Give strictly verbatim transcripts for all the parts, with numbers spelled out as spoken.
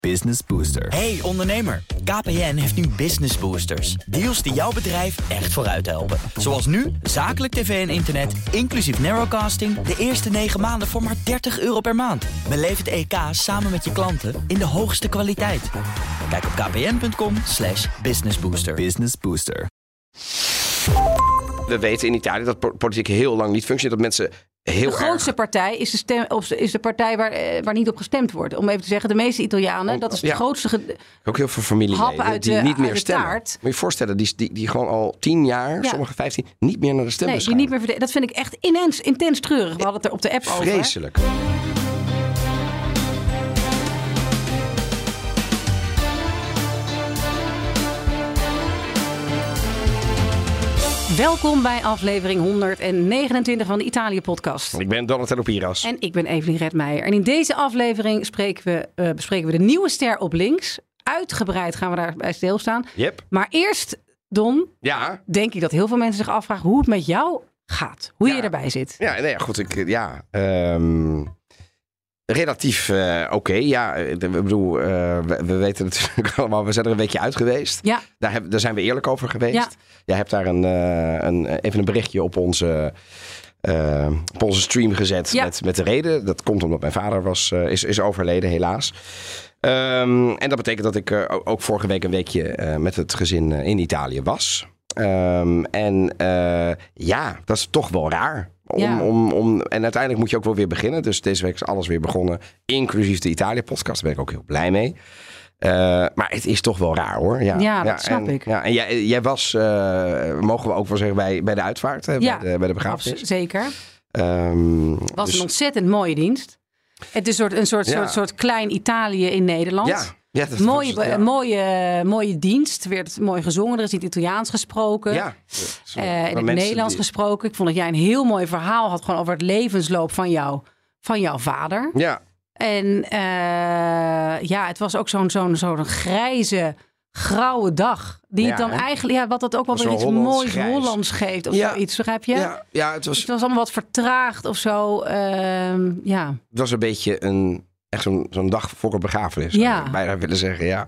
Business Booster. Hey ondernemer, K P N heeft nu Business Boosters. Deals die jouw bedrijf echt vooruit helpen. Zoals nu, zakelijk tv en internet, inclusief narrowcasting... de eerste negen maanden voor maar dertig euro per maand. Beleef het E K samen met je klanten in de hoogste kwaliteit. Kijk op kpn.com slash businessbooster. Business Booster. We weten in Italië dat politiek heel lang niet functioneert. Dat mensen heel De grootste erg... partij is de, stem, of is de partij waar, eh, waar niet op gestemd wordt. Om even te zeggen, de meeste Italianen, dat is de Ja. grootste... Ge- Ook heel veel Hap familieleden uit die de- niet uit meer de stemmen. taart. Moet je je voorstellen, die, die, die gewoon al tien jaar, Ja. sommige vijftien, niet meer naar de nee, stembus die gaan. niet meer verde- dat vind ik echt immens, intens treurig. We hadden het er op de app over. Vreselijk. Welkom bij aflevering honderdnegenentwintig van de Italië-podcast. Ik ben Donatello Piras. En ik ben Evelien Redmeijer. En in deze aflevering spreken we, uh, bespreken we de nieuwe ster op links. Uitgebreid gaan we daarbij stilstaan. Yep. Maar eerst, Don, Ja. denk ik dat heel veel mensen zich afvragen hoe het met jou gaat. Hoe Ja. je erbij zit. Ja, nee, goed. Ik, ja, um, relatief uh, oké. Okay. Ja, ik bedoel, uh, we, we weten natuurlijk allemaal, we zijn er een weekje uit geweest. Ja. Daar, heb, daar zijn we eerlijk over geweest. Ja. Jij hebt daar een, uh, een, even een berichtje op onze, uh, op onze stream gezet Ja. met, met de reden. Dat komt omdat mijn vader was, uh, is, is overleden, helaas. Um, en dat betekent dat ik uh, ook vorige week een weekje uh, met het gezin uh, in Italië was. Um, en uh, ja, dat is toch wel raar. Om, Ja. om, om, en uiteindelijk moet je ook wel weer beginnen. Dus deze week is alles weer begonnen. Inclusief de Italië-podcast. Daar ben ik ook heel blij mee. Uh, maar het is toch wel raar hoor. Ja, Ja, dat snap en, ik. Ja, en jij, jij was, uh, mogen we ook wel zeggen, bij, bij de uitvaart. Hè, Ja, bij, de, bij de begrafenis. Abs- Zeker. Um, Het was dus, een ontzettend mooie dienst. Het is een soort, een soort, Ja. soort, soort klein Italië in Nederland. ja, ja, dat Mooie, was het, ja. mooie, mooie dienst. Er werd mooi gezongen. Er is in het Italiaans gesproken. Ja, Uh, in het mensen Nederlands die- gesproken. Ik vond dat jij een heel mooi verhaal had gewoon over het levensloop van, jou, van jouw vader. Ja, En uh, ja, het was ook zo'n zo'n zo'n grijze, grauwe dag. Die Ja, het dan hè? eigenlijk, ja, wat dat ook wel Zo weer iets Hollands moois grijs. Hollands geeft. Of Ja. zoiets, begrijp je? ja, ja, het was... Het was allemaal wat vertraagd of zo. Uh, ja. Het was een beetje een, echt zo'n, zo'n dag voor een begrafenis. Ja. Zou ik bijna willen zeggen, ja.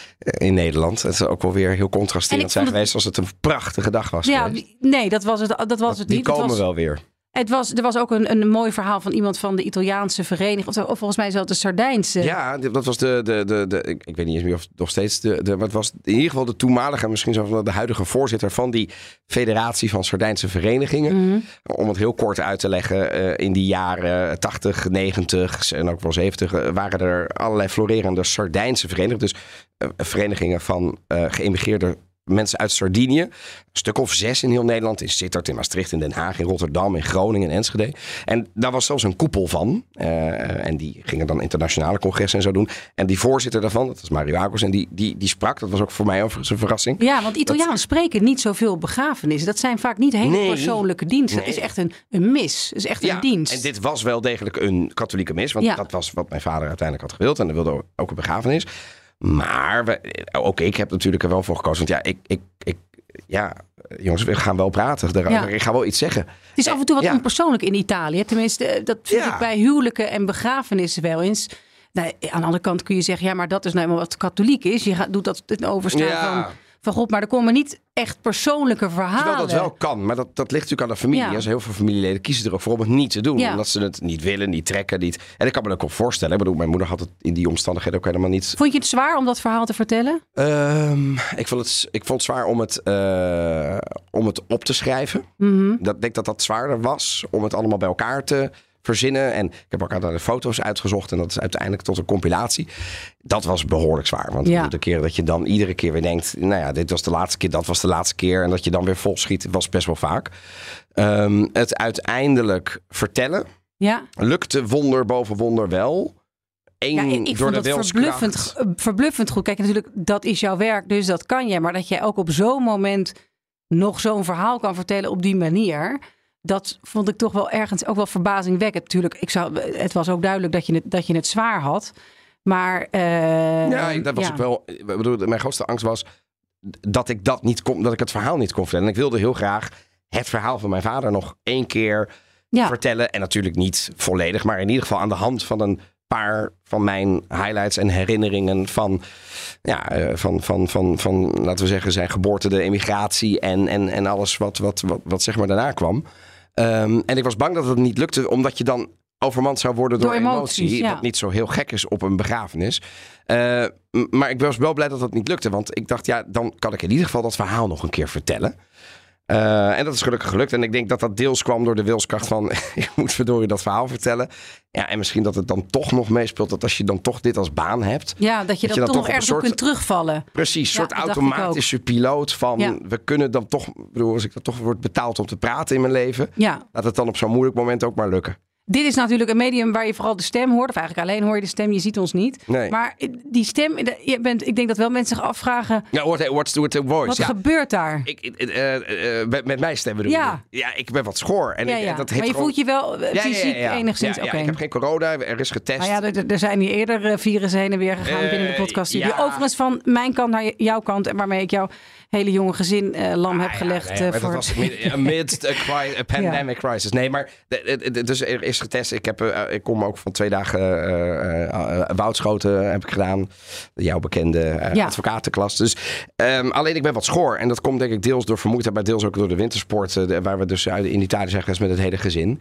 In Nederland. Het is ook wel weer heel contrasterend En ik zijn vond het- geweest als het een prachtige dag was Ja, geweest. nee, dat was het, dat was het Die niet. Het komen was, wel weer. Het was, er was ook een, een mooi verhaal van iemand van de Italiaanse vereniging. Of, of volgens mij zelfs de Sardijnse. Ja, dit- dat was de, de, de, de ik, ik weet niet eens meer of nog steeds de, de, wat was in ieder geval de toenmalige, misschien zelfs wel de huidige voorzitter van die federatie van Sardijnse verenigingen. Mhm. Om het heel kort uit te leggen, uh, in die jaren tachtig, negentig en ook wel zeventig uh, waren er allerlei florerende Sardijnse verenigingen. Dus uh, verenigingen van uh, geëmigreerde mensen uit Sardinië. Een stuk of zes in heel Nederland. In Sittard, in Maastricht, in Den Haag, in Rotterdam, in Groningen, in Enschede. En daar was zelfs een koepel van. Uh, en die gingen dan internationale congressen en zo doen. En die voorzitter daarvan, dat was Mario Agos. En die, die, die sprak, dat was ook voor mij overigens een verrassing. Ja, want Italianen dat... spreken niet zoveel op begrafenissen. Dat zijn vaak niet hele Nee. persoonlijke diensten. Nee. Dat is echt een, een mis. Dat is echt Ja, een dienst. en dit was wel degelijk een katholieke mis. Want Ja. dat was wat mijn vader uiteindelijk had gewild. En dat wilde ook een begrafenis. Maar we, ook ik heb natuurlijk er wel voor gekozen. Want ja, ik, ik, ik, ja, jongens, we gaan wel praten. Daar, Ja. Ik ga wel iets zeggen. Het is af en toe wat Ja. onpersoonlijk in Italië. Tenminste, dat vind Ja. ik bij huwelijken en begrafenissen wel eens. Nou, aan de andere kant kun je zeggen, ja, maar dat is nou eenmaal wat katholiek is. Je gaat, doet dat ten overstaan Ja. van, van God. Maar er komen niet echt persoonlijke verhalen. Terwijl dat wel kan, maar dat, dat ligt natuurlijk aan de familie. Ja. Dus heel veel familieleden kiezen er ook voor om het niet te doen. Ja. Omdat ze het niet willen, niet trekken. Niet... En ik kan me dat ook wel voorstellen. Ik bedoel, mijn moeder had het in die omstandigheden ook helemaal niet... Vond je het zwaar om dat verhaal te vertellen? Um, ik, vond het, ik vond het zwaar om het, uh, om het op te schrijven. Mm-hmm. Dat, ik denk dat dat zwaarder was om het allemaal bij elkaar te verzinnen. En ik heb ook aan de foto's uitgezocht. En dat is uiteindelijk tot een compilatie. Dat was behoorlijk zwaar. Want Ja. de keer dat je dan iedere keer weer denkt... nou ja, dit was de laatste keer, dat was de laatste keer. En dat je dan weer vol schiet, was best wel vaak. Um, het uiteindelijk vertellen Ja. lukte wonder boven wonder wel. Eén, Ja, ik, ik door vond de het verbluffend, wilskracht. verbluffend goed. Kijk, natuurlijk, dat is jouw werk, dus dat kan jij. Maar dat jij ook op zo'n moment nog zo'n verhaal kan vertellen op die manier... dat vond ik toch wel ergens ook wel verbazingwekkend. Natuurlijk, ik zou, het was ook duidelijk dat je het, dat je het zwaar had. Maar uh, ja, dat was ja. ik wel. Ik bedoel, mijn grootste angst was dat ik dat niet kon, dat ik het verhaal niet kon vertellen. En ik wilde heel graag het verhaal van mijn vader nog één keer Ja. vertellen. En natuurlijk niet volledig, maar in ieder geval aan de hand van een paar van mijn highlights en herinneringen van, ja, uh, van, van, van, van, laten we zeggen, zijn geboorte, de emigratie en, en, en alles wat, wat, wat, wat zeg maar daarna kwam. Um, en ik was bang dat het niet lukte, omdat je dan overmand zou worden door, door emotie. emotie ja. Wat niet zo heel gek is op een begrafenis. Uh, maar ik was wel blij dat dat niet lukte. Want ik dacht, ja, dan kan ik in ieder geval dat verhaal nog een keer vertellen. Uh, en dat is gelukkig gelukt. En ik denk dat dat deels kwam door de wilskracht van... ik moet verdorie dat verhaal vertellen. Ja, en misschien dat het dan toch nog meespeelt... dat als je dan toch dit als baan hebt... Ja, dat je, dat je dan, dan toch ergens op kunt terugvallen. Precies, een ja, soort automatische piloot van... Ja. we kunnen dan toch... bedoel, als ik dan toch word betaald om te praten in mijn leven... Ja. laat het dan op zo'n moeilijk moment ook maar lukken. Dit is natuurlijk een medium waar je vooral de stem hoort. Of eigenlijk alleen hoor je de stem, je ziet ons niet. Nee. Maar die stem, je bent, ik denk dat wel mensen zich afvragen... Ja, what, what's the, the voice? Wat ja. gebeurt daar? Ik, uh, uh, met, met mijn stem bedoel ja. je? Ja, ik ben wat schor. En ja, ik, ja. dat maar je gewoon... voelt je wel uh, fysiek ja, ja, ja, ja. enigszins ja, ja, oké. Ik heb geen corona, er is getest. Maar ja, er, er zijn hier eerder virussen heen en weer gegaan uh, binnen de podcast. Ja. Overigens van mijn kant naar jouw kant. En waarmee ik jouw hele jonge gezin uh, lam ah, heb gelegd. Ja, nee, uh, voor... Dat was amidst a, cri- a pandemic ja. crisis. Nee, maar dus er is getest. Ik, heb, uh, ik kom ook van twee dagen uh, uh, Woudschoten heb ik gedaan. Jouw bekende uh, ja. advocatenklas. Dus um, alleen ik ben wat schor. En dat komt denk ik deels door vermoeidheid, maar deels ook door de wintersport. Uh, waar we dus in Italië zijn geweest met het hele gezin.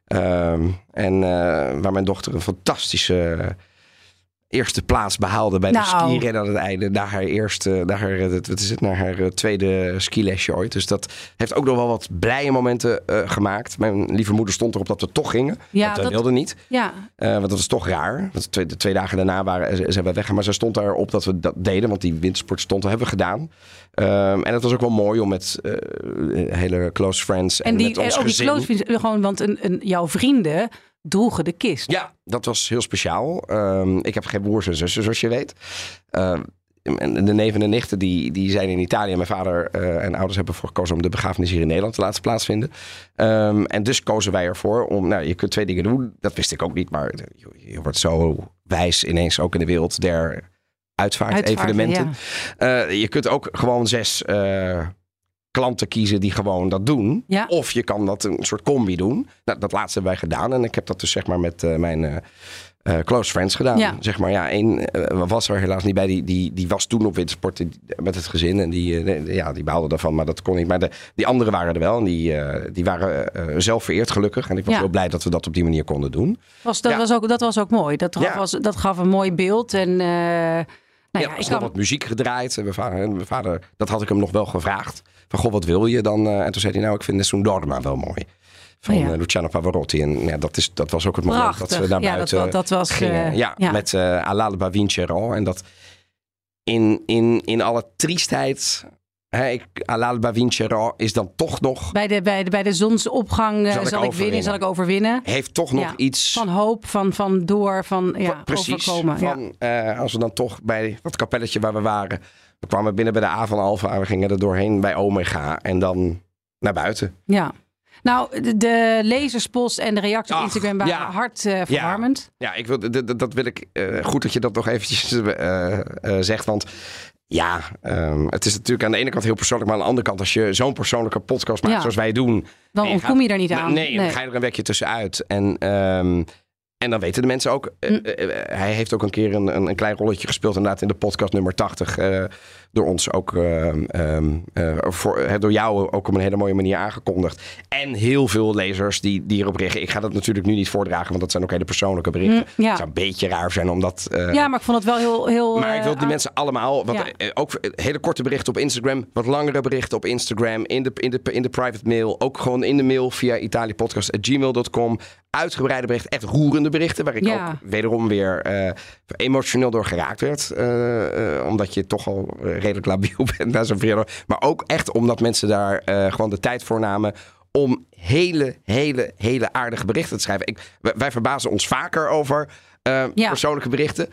Um, en uh, waar mijn dochter een fantastische... Uh, eerste plaats behaalde bij de nou. skirennen aan het einde. Naar haar eerste, naar haar, wat is het, naar haar tweede skilesje ooit. Dus dat heeft ook nog wel wat blije momenten uh, gemaakt. Mijn lieve moeder stond erop dat we toch gingen. Ja, dat, dat wilde niet. Ja. Uh, want dat was toch raar. Want twee, de twee dagen daarna waren, zijn we weggegaan. Maar ze stond daarop dat we dat deden. Want die wintersport stond, dat hebben we gedaan. Um, en het was ook wel mooi om met uh, hele close friends en, en die, met ons en ook gezin. Die close friends, gewoon, want een, een, jouw vrienden droegen de kist. Ja, dat was heel speciaal. Um, ik heb geen broers en zussen, zoals je weet. Uh, en de neven en nichten die, die zijn in Italië. Mijn vader uh, en ouders hebben ervoor gekozen om de begrafenis hier in Nederland te laten plaatsvinden. Um, en dus kozen wij ervoor om, nou, je kunt twee dingen doen. Dat wist ik ook niet, maar je, je wordt zo wijs ineens ook in de wereld der uitvaartevenementen. Ja. Uh, je kunt ook gewoon zes... Uh, klanten kiezen die gewoon dat doen. Ja. Of je kan dat een soort combi doen. Nou, dat laatste hebben wij gedaan. En ik heb dat dus zeg maar met uh, mijn uh, uh, close friends gedaan. Ja. Zeg maar, ja, één uh, was er helaas niet bij. Die, die, die was toen op wintersport die, met het gezin. En die, uh, de, ja, die behaalde daarvan, maar dat kon niet. Maar de, die anderen waren er wel. En die, uh, die waren uh, zelf vereerd gelukkig. En ik was ja. heel blij dat we dat op die manier konden doen. Was, dat, ja. was ook, dat was ook mooi. Dat gaf, ja. was, dat gaf een mooi beeld. En... Uh... Nou ja, ja, er ik nog kan... wat muziek gedraaid. En mijn vader, mijn vader, dat had ik hem nog wel gevraagd. Van, goh, wat wil je dan? Uh, en toen zei hij, nou, ik vind Nessun Dorma wel mooi. Van oh ja. uh, Luciano Pavarotti. En ja, dat, is, dat was ook het moment Prachtig. dat we naar ja, buiten dat, dat was, gingen. Uh, ja, ja, met uh, All'alba vincerò. En dat in, in, in alle triestheid... Hey, All'alba vincerò is dan toch nog... Bij de, bij de, bij de zonsopgang zal, zal ik, ik winnen, zal ik overwinnen. Heeft toch nog ja. iets... Van hoop, van, van door, van ja, precies, overkomen. Van, ja. uh, als we dan toch bij dat kapelletje waar we waren... We kwamen binnen bij de A van Alpha. We gingen er doorheen bij Omega. En dan naar buiten. Ja. Nou, de, de lezerspost en de reacties op Ach, Instagram waren ja. hartverwarmend. Ja, ja ik wil, dat, dat wil ik... Uh, goed dat je dat nog eventjes uh, uh, zegt. Want... Ja, um, het is natuurlijk aan de ene kant heel persoonlijk, maar aan de andere kant, als je zo'n persoonlijke podcast maakt ja. zoals wij doen, dan ontkom je daar niet aan. Nee, nee, dan ga je er een wekje tussenuit. En, um, en dan weten de mensen ook. Uh, uh, uh, hij heeft ook een keer een, een, een klein rolletje gespeeld, inderdaad, in de podcast nummer tachtig. Uh, door ons ook, uh, um, uh, voor, uh, door jou ook op een hele mooie manier aangekondigd. En heel veel lezers die, die erop reageren. Ik ga dat natuurlijk nu niet voordragen, want dat zijn ook hele persoonlijke berichten. Mm, ja. Het zou een beetje raar zijn omdat... Uh, ja, maar ik vond het wel heel... heel maar ik wil die uh, mensen allemaal... Wat, ja. uh, ook hele korte berichten op Instagram. Wat langere berichten op Instagram. In de, in de, in de private mail. Ook gewoon in de mail via italiapodcast at gmail dot com. Uitgebreide berichten. Echt roerende berichten. Waar ik ja. ook wederom weer uh, emotioneel door geraakt werd. Uh, uh, omdat je toch al redelijk labiel bent na zo'n verjaardag. Maar ook echt omdat mensen daar uh, gewoon de tijd voor namen... om hele, hele, hele aardige berichten te schrijven. Ik, wij, wij verbazen ons vaker over uh, ja. persoonlijke berichten.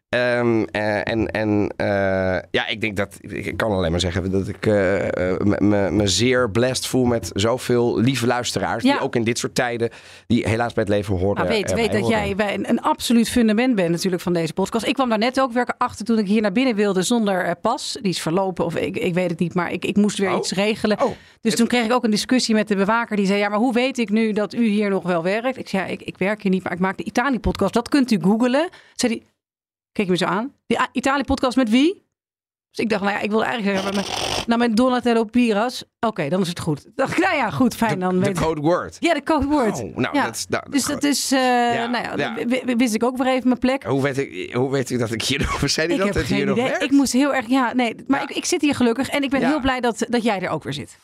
Um, uh, en en uh, ja, ik denk dat... Ik kan alleen maar zeggen dat ik uh, uh, me, me zeer blessed voel met zoveel lieve luisteraars. Ja. Die ook in dit soort tijden, die helaas bij het leven horen. Nou, weet weet dat horen. jij bij een, een absoluut fundament bent natuurlijk van deze podcast. Ik kwam daar net ook weer achter toen ik hier naar binnen wilde zonder uh, pas. Die is verlopen of ik, ik weet het niet, maar ik, ik moest weer oh. iets regelen. Oh. Dus toen kreeg ik ook een discussie met de bewaker. Die zei, ja, maar hoe weet ik nu dat u hier nog wel werkt? Ik zei, ja, ik, ik werk hier niet, maar ik maak de Italië-podcast. Dat kunt u googlen. Zei die... Keek me zo aan. Die Italië-podcast met wie? Dus ik dacht, nou ja, ik wilde eigenlijk zeggen... Met, nou, met Donatello Piras. Oké, okay, dan is het goed. Dacht ik, nou ja, goed, fijn. De, dan de weet code word. Ja, de code word. Oh, nou, ja. dat is, nou, dus dat is... Uh, ja, nou ja, ja. wist ik ook weer even mijn plek. Hoe weet ik, hoe weet ik dat ik hier nog... Zei die ik dat, heb dat hier nog werkt? Ik moest heel erg... Ja, nee, maar ja. ik, ik zit hier gelukkig. En ik ben ja. heel blij dat, dat jij er ook weer zit.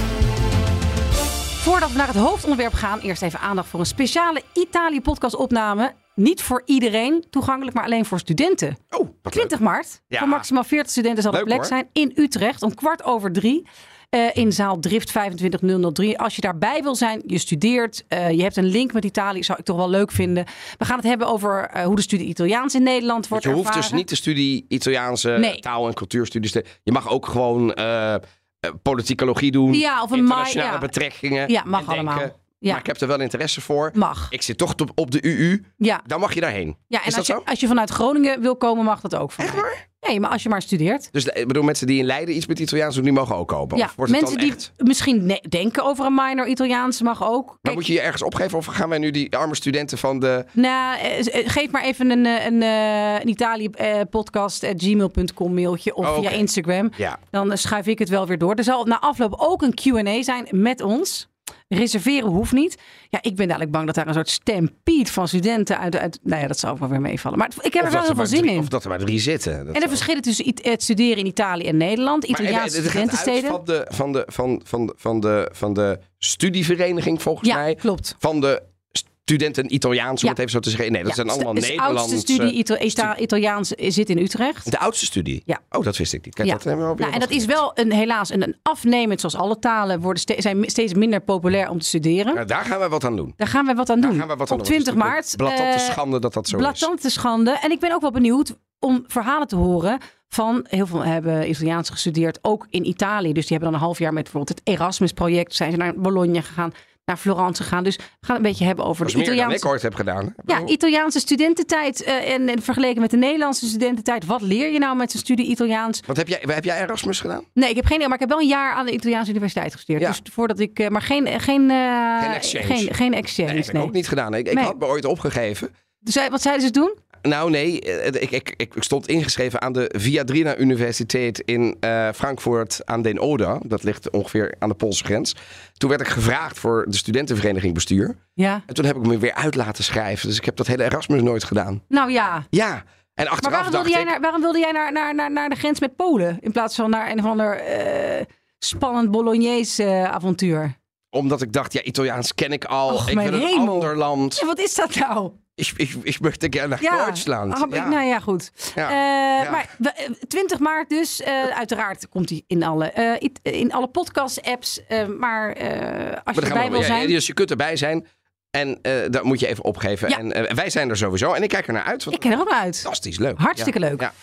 Voordat we naar het hoofdonderwerp gaan, eerst even aandacht voor een speciale Italië-podcast-opname. Niet voor iedereen toegankelijk, maar alleen voor studenten. Oh, twintig maart. Ja. Voor maximaal veertig studenten zal er plek hoor. zijn in Utrecht om kwart over drie. Uh, in zaal Drift vijfentwintig nul drie. Als je daarbij wil zijn, je studeert, uh, je hebt een link met Italië, zou ik toch wel leuk vinden. We gaan het hebben over uh, hoe de studie Italiaans in Nederland wordt ervaren. Je hoeft dus niet de studie Italiaanse nee. taal- en cultuurstudies te... Je mag ook gewoon uh, politicologie doen. Ja, of een internationale ja. betrekkingen. Ja, mag allemaal. Ja. Maar ik heb er wel interesse voor. Mag. Ik zit toch op de U U. Ja. Dan mag je daarheen. Ja, en Is als, dat je, zo? als je vanuit Groningen wil komen, mag dat ook. Van Echt waar? Nee, maar als je maar studeert. Dus ik bedoel, mensen die in Leiden iets met Italiaans doen, die mogen ook komen? Ja, of wordt mensen het dan die echt... misschien ne- denken over een minor Italiaans mag ook. Kijk, maar moet je je ergens opgeven of gaan wij nu die arme studenten van de... Nou, geef maar even een, een, een Italië-podcast at gmail punt com mailtje of oh, via okay. Instagram. Ja. Dan schuif ik het wel weer door. Er zal na afloop ook een Q en A zijn met ons. Reserveren hoeft niet. Ja, ik ben dadelijk bang dat daar een soort stampede van studenten uit... uit nou ja, dat zal ook wel weer meevallen. Maar ik heb of er wel heel veel zin drie, in. Of dat er maar drie zitten. Dat en de verschillen tussen het studeren in Italië en Nederland. Italiaanse studentensteden. Van de, van, de, van, van, van, de, van de studievereniging volgens ja, mij. Ja, klopt. Van de studenten Italiaans, om ja. het even zo te zeggen. Nee, dat ja, zijn allemaal Nederlandse... De oudste studie Ita- Ita- Italiaans zit in Utrecht. De oudste studie? Ja. Oh, dat wist ik niet. Kijk, ja. dat hebben we ook nou, en dat is wel een, helaas een, een afnemend, zoals alle talen worden ste- zijn steeds minder populair om te studeren. Nou, daar gaan we wat aan doen. Daar gaan we wat aan doen. Daar gaan we wat aan Op twintig doen. maart. Blattante schande dat dat zo Blattante is. Blattante schande. En ik ben ook wel benieuwd om verhalen te horen van... Heel veel hebben Italiaans gestudeerd, ook in Italië. Dus die hebben dan een half jaar met bijvoorbeeld het Erasmus-project. Zijn ze naar Bologna gegaan. Naar Florence gegaan. Dus we gaan een beetje hebben over dat de Italiaanse... Dat is meer dan ik ooit heb gedaan. Ja, Italiaanse studententijd uh, en, en vergeleken met de Nederlandse studententijd. Wat leer je nou met zo'n studie Italiaans? Wat heb jij, heb jij Erasmus gedaan? Nee, ik heb geen, maar ik heb wel een jaar aan de Italiaanse universiteit gestudeerd. Ja. Dus voordat ik, uh, maar geen, geen, uh, geen exchange. Geen, geen exchange. Nee, ik heb nee. ook niet gedaan. Ik, ik nee. had me ooit opgegeven. Dus wat zeiden ze toen? Nou nee, ik, ik, ik stond ingeschreven aan de Viadrina Universiteit in uh, Frankfurt aan den Oder. Dat ligt ongeveer aan de Poolse grens. Toen werd ik gevraagd voor de studentenvereniging bestuur. Ja. En toen heb ik me weer uit laten schrijven. Dus ik heb dat hele Erasmus nooit gedaan. Nou ja. Ja. En achteraf maar waarom wilde dacht jij, ik, naar, waarom wilde jij naar, naar, naar, naar de grens met Polen? In plaats van naar een of ander uh, spannend Bolognese uh, avontuur? Omdat ik dacht, ja, Italiaans ken ik al. Och, ik wil een hemel. ander land. Ja, wat is dat nou? Ik, ik, ik möchte gerne naar ja, Duitsland. Ah, ja. Nou ja, goed. Ja. Uh, ja. Maar twintig maart dus. Uh, uiteraard komt hij in alle, uh, in alle podcast-apps. Uh, maar uh, als maar je erbij wil ja, zijn... Dus je kunt erbij zijn. En uh, dat moet je even opgeven. Ja. En uh, wij zijn er sowieso. En ik kijk er naar uit. Ik kijk er ook naar uit. Fantastisch leuk. Hartstikke ja. leuk. Ja.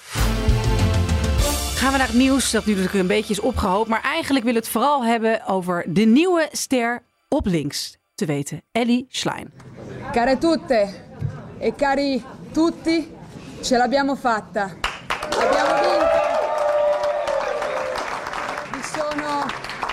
Gaan we naar het nieuws. Dat natuurlijk een beetje is opgehoopt. Maar eigenlijk wil het vooral hebben over de nieuwe ster op links. Te weten, Elly Schlein. Care tutte e cari tutti, ce l'abbiamo fatta. Abbiamo vinto. Vi sono,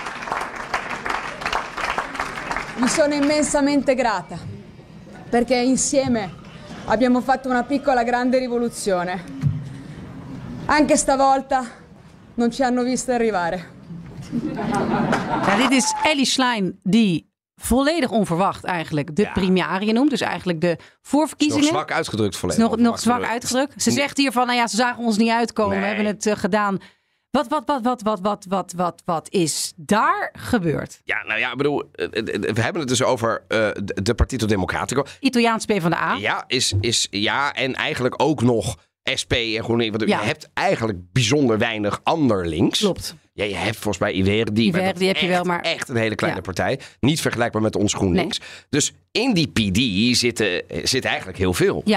vi sono immensamente grata perché insieme abbiamo fatto una piccola grande rivoluzione. Anche stavolta non ci hanno visto arrivare. Ja, dit is Elly Schlein die volledig onverwacht eigenlijk de ja. primarie noemt. Dus eigenlijk de voorverkiezingen. Nog zwak uitgedrukt volledig. Nog, nog zwak uitgedrukt. Ze zegt hier van, nou ja, ze zagen ons niet uitkomen. Nee. We hebben het uh, gedaan. Wat, wat, wat, wat, wat, wat, wat, wat, wat is daar gebeurd? Ja, nou ja, ik bedoel, we hebben het dus over uh, de Partito Democratico. Italiaans PvdA. Ja, is, is, ja, en eigenlijk ook nog S P en GroenLinks. Want ja. je hebt eigenlijk bijzonder weinig ander links. Klopt. Ja, je hebt volgens mij I V R D. I V R D heb je wel, maar echt een hele kleine ja. partij. Niet vergelijkbaar met ons GroenLinks. Nee. Dus in die P D zitten, zit eigenlijk heel veel. Ja.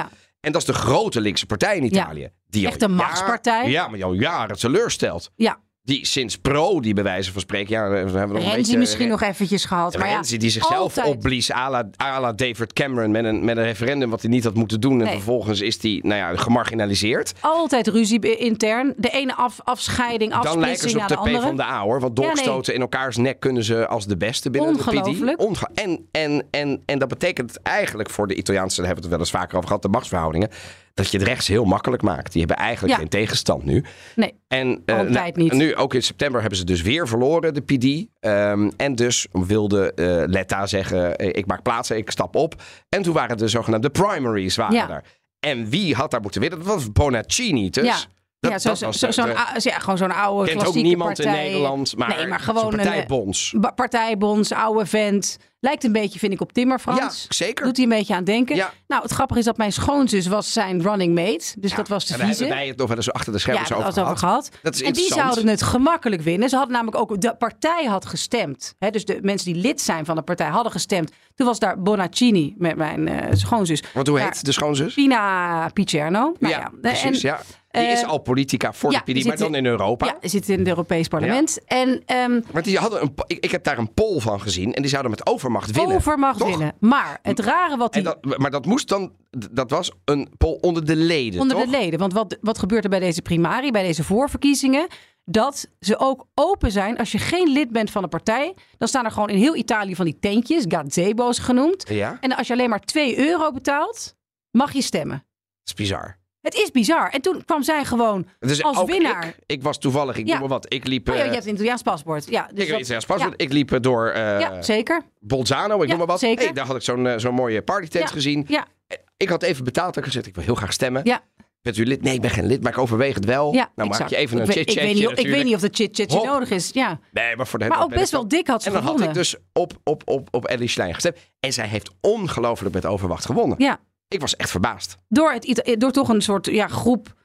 En dat is de grote linkse partij in Italië. Ja. Die Echt een machtspartij. Jaar, ja, maar al jaren teleurstelt. Ja. Die sinds Pro, die bij wijze van spreken... Ja, we hebben nog Renzi een beetje, misschien nog eventjes gehad. Maar Renzi ja, die zichzelf altijd. opblies à la, à la David Cameron... Met een, met een referendum wat hij niet had moeten doen. En Nee. vervolgens is hij nou ja, gemarginaliseerd. Altijd ruzie intern. De ene af, afscheiding, Dan lijken afsplitsing ze op naar de de P andere. van de A, hoor. Want doorstoten in elkaars nek kunnen ze als de beste binnen de P D. Ongelooflijk. Onge- en, en, en, en dat betekent eigenlijk voor de Italiaanse... daar hebben we het wel eens vaker over gehad, de machtsverhoudingen... dat je het rechts heel makkelijk maakt. Die hebben eigenlijk Ja. geen tegenstand nu. Nee, En uh, altijd nou, niet. nu, ook in september, hebben ze dus weer verloren, de P D. Um, en dus wilde uh, Letta zeggen, uh, ik maak plaats, ik stap op. En toen waren de zogenaamde primaries waren Ja. er. En wie had daar moeten winnen? Dat was Bonaccini dus. Ja. Dat, ja, zo, dat zo, was zo, de- zo'n, de- a- ja, gewoon zo'n oude kent ook klassieke niemand partij. in Nederland, maar, nee, maar zo'n gewoon een partijbonds. ba- partijbonds, oude vent. Lijkt een beetje, vind ik, op Timmer Frans. Ja, zeker. Doet hij een beetje aan denken. Ja. Nou, het grappige is dat mijn schoonzus was zijn running mate. Dus Ja, dat was de en daar vieze. hebben wij het nog wel eens achter de schermen Ja, zo daar over hadden we gehad. het over gehad. Dat is En die interessant. zouden het gemakkelijk winnen. Ze hadden namelijk ook, de partij had gestemd. Hè, dus de mensen die lid zijn van de partij hadden gestemd. Toen was daar Bonaccini met mijn uh, schoonzus. Want hoe Maar heet de schoonzus? Pina Picerno. Nou, ja, ja, precies. En, ja. Die is eh, al politica voor ja, de P D, die maar zit dan in- in Europa. Ja, zit in het Europees Parlement. En ehm Maar die hadden een, po- ik, ik heb daar een poll van gezien en die zouden met overmacht winnen. overmacht Toch? winnen. Maar het rare wat En die... dat, maar dat moest dan, dat was een poll onder de leden, onder toch? de leden. Want wat, wat gebeurt er bij deze primarie, bij deze voorverkiezingen? Dat ze ook open zijn. Als je geen lid bent van een partij, dan staan er gewoon in heel Italië van die tentjes, gazebo's genoemd. Ja, En als je alleen maar twee euro betaalt, mag je stemmen. dat is bizar. Het is bizar. En toen kwam zij gewoon Dus als ook winnaar. Ik, ik was toevallig, ik Ja. noem maar wat, ik liep... Oh ja, eh, je hebt een Italiaans paspoort. Ja, dus ik heb dat- iets als paspoort. Ja, Ik liep eh, door eh, ja, zeker. Bolzano, ik Ja, noem maar wat. zeker. Hey, daar had ik zo'n eh, zo'n mooie partytent Ja, gezien. Ja, Ik had even betaald en gezegd, ik wil heel graag stemmen. ja. Bent u lid? Nee, ik ben geen lid, maar ik overweeg het wel. Ja, nou maak exact. je even een ik, weet, ik, chit-chatje weet niet, of- ik weet natuurlijk. niet of dat chit-chatje Hop. nodig is. Ja. Nee, maar voor de Maar ook ben best ik wel dik had ze En dan gewonnen. had ik dus op, op, op, op Ellie Schlein gestemd. En zij heeft ongelooflijk met overmacht gewonnen. Ja. Ik was echt verbaasd. Door, het, Ita- door toch een soort ja, groep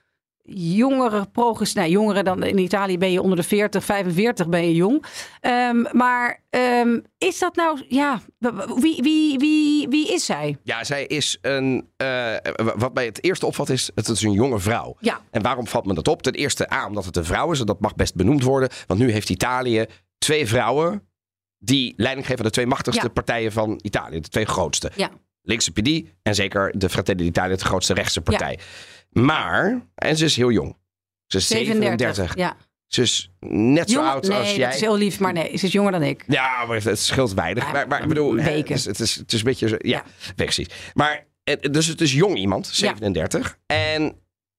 jongere progress. Nee, jongeren dan in Italië ben je onder de veertig, vijfenveertig ben je jong. Ehm, maar um, is dat nou, ja, wie, wie, wie, wie is zij? Ja, zij is een... Uh, wat mij het eerste opvalt is, het is een jonge vrouw. Ja. En waarom valt me dat op? Ten eerste A, omdat het een vrouw is. En dat mag best benoemd worden. Want nu heeft Italië twee vrouwen die leiding geven aan de twee machtigste Ja. partijen van Italië. De twee grootste. Ja. Linkse P D en zeker de Fratelli d'Italia, de grootste rechtse partij. Ja. Maar, en ze is heel jong. Ze is zevenendertig. Ja. Ze is net zo Jong, oud nee, als dat jij. is heel lief, maar nee, ze is jonger dan ik. Ja, maar het scheelt weinig. Ja, maar, maar ik bedoel, hè, weken. het, is, het, is, het is een beetje... zo- Ja, Ja. precies. Maar, eh, dus het is jong iemand, zevenendertig. En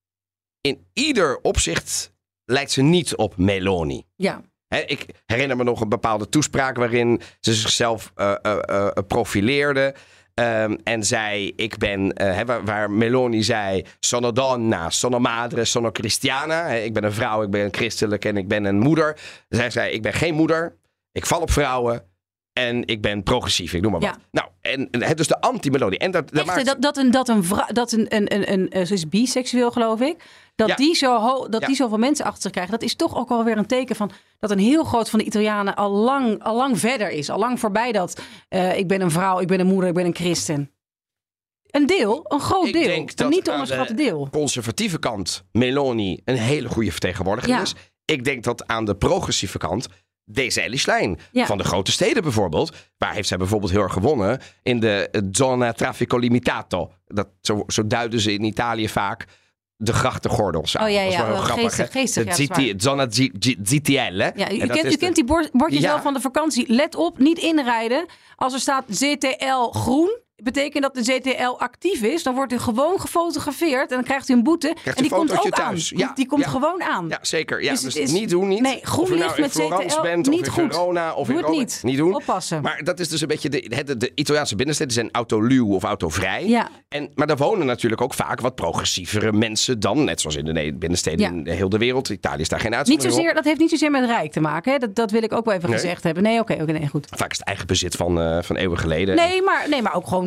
in ieder opzicht lijkt ze niet op Meloni. Ja. Hè, ik herinner me nog een bepaalde toespraak waarin ze zichzelf uh, uh, uh, profileerde. Um, en zei, ik ben, uh, hè, waar, waar Meloni zei, sono donna, sono madre, sono cristiana. Hè, ik ben een vrouw, ik ben christelijk en ik ben een moeder. Zij zei, ik ben geen moeder, ik val op vrouwen en ik ben progressief, ik noem maar wat. Ja. Nou, en, en dus de anti-Meloni. En dat, dat Echt, maakt... dat, dat een, dat een vrouw, dat een, een, een, een, een ze is biseksueel geloof ik, dat, Ja. die, zo ho, dat Ja. die zoveel mensen achter zich krijgen, dat is toch ook wel weer een teken van dat een heel groot van de Italianen al lang, al lang verder is, al lang voorbij dat uh, ik ben een vrouw, ik ben een moeder, ik ben een christen. Een deel, een groot Ik deel, denk een dat niet te aan onderschatten de deel. conservatieve kant Meloni een hele goede vertegenwoordiger Ja. is. Ik denk dat aan de progressieve kant deze Ellie Schlein. Ja. Van de grote steden bijvoorbeeld. Waar heeft zij bijvoorbeeld heel erg gewonnen? In de zona traffico limitato. Dat, zo, zo duiden ze in Italië vaak de grachtengordels aan. Oh ja, Dat is ja, wel heel wel grappig, geestig, hè? geestig, De ja, dat is G T zona G- G- G T L, hè? Ja, u En dat kent, is u kent die bord- bordjes Ja. wel van de vakantie. Let op, niet inrijden. Als er staat Z T L groen, betekent dat de Z T L actief is. Dan wordt u gewoon gefotografeerd en dan krijgt u een boete. Krijgt en u die komt fotootje ook thuis. aan. Ja, Die, die komt ja. gewoon aan. Ja, zeker. Ja, Dus dus het is- niet doen, niet. Nee, groen of je nou licht in met Z T L, Florence bent, niet of in goed. Verona, of Doe in het Rome. niet. Niet doen. Oppassen. Maar dat is dus een beetje de, de, de Italiaanse binnensteden zijn autoluw of autovrij. Ja. En, maar daar wonen natuurlijk ook vaak wat progressievere mensen dan. Net zoals in de ne- binnensteden Ja. in de hele wereld. Italië is daar geen Niet uitzondering zozeer, op. dat heeft niet zozeer met rijk te maken. Hè? Dat, dat wil ik ook wel even Nee? gezegd hebben. Nee, oké, oké, nee, goed. Vaak is het eigen bezit van, uh, van eeuwen geleden. Nee maar, nee, maar ook gewoon